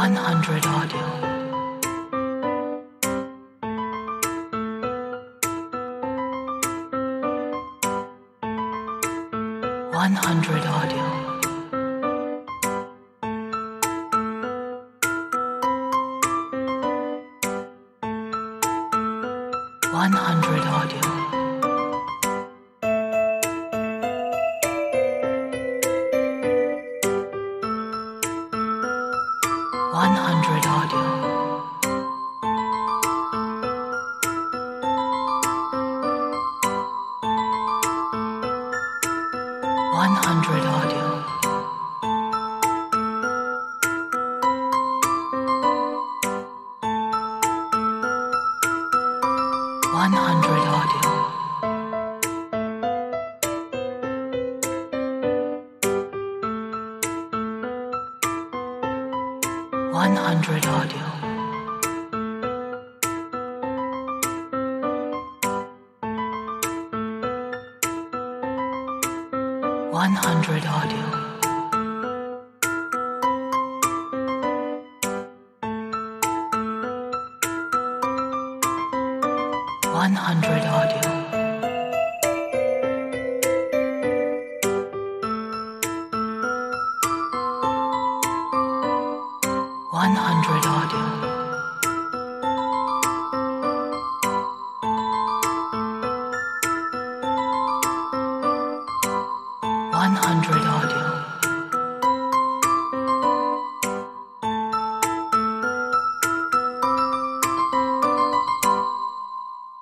100 audio. 100 audio. 100 audio. 100 audio. 100 audio. 100 audio. 100 audio. 100 audio. 100 audio. 100 audio. 100